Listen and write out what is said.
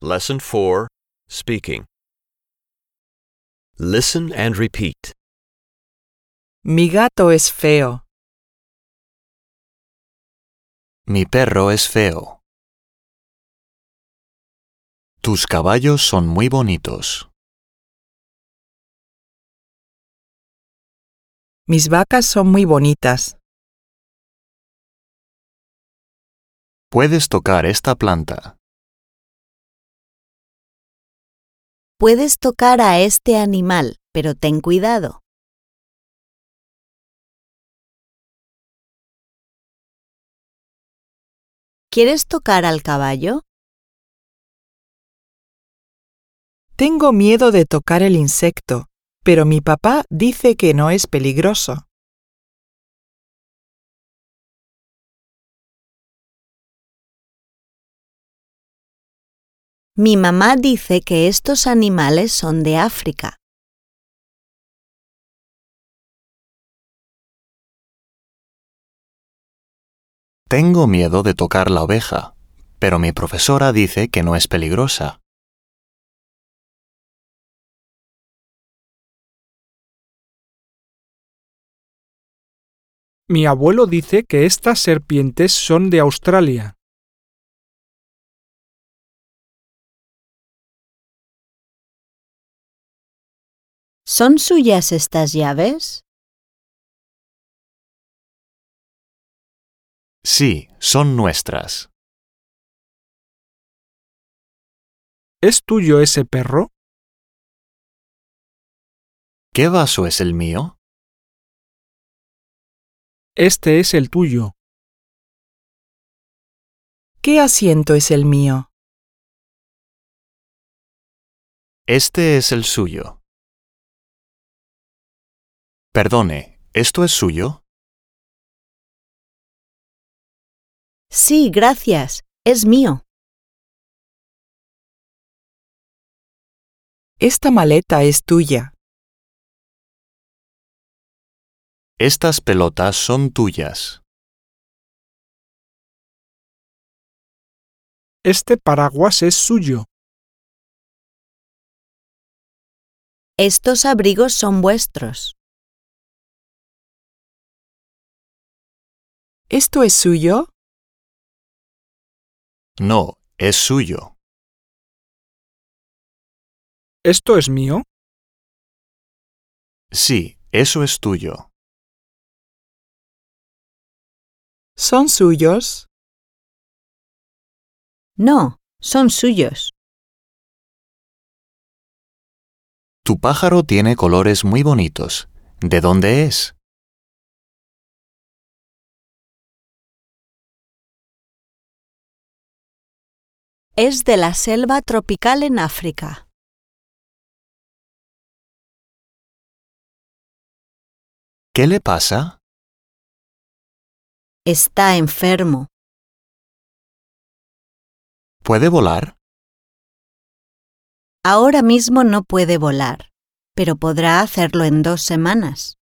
Lesson 4, Speaking. Listen and repeat. Mi gato es feo. Mi perro es feo. Tus caballos son muy bonitos. Mis vacas son muy bonitas. Puedes tocar esta planta. Puedes tocar a este animal, pero ten cuidado. ¿Quieres tocar al caballo? Tengo miedo de tocar el insecto, pero mi papá dice que no es peligroso. Mi mamá dice que estos animales son de África. Tengo miedo de tocar la oveja, pero mi profesora dice que no es peligrosa. Mi abuelo dice que estas serpientes son de Australia. ¿Son suyas estas llaves? Sí, son nuestras. ¿Es tuyo ese perro? ¿Qué vaso es el mío? Este es el tuyo. ¿Qué asiento es el mío? Este es el suyo. Perdone, ¿esto es suyo? Sí, gracias. Es mío. Esta maleta es tuya. Estas pelotas son tuyas. Este paraguas es suyo. Estos abrigos son vuestros. ¿Esto es suyo? No, es suyo. ¿Esto es mío? Sí, eso es tuyo. ¿Son suyos? No, son suyos. Tu pájaro tiene colores muy bonitos. ¿De dónde es? Es de la selva tropical en África. ¿Qué le pasa? Está enfermo. ¿Puede volar? Ahora mismo no puede volar, pero podrá hacerlo en 2 semanas.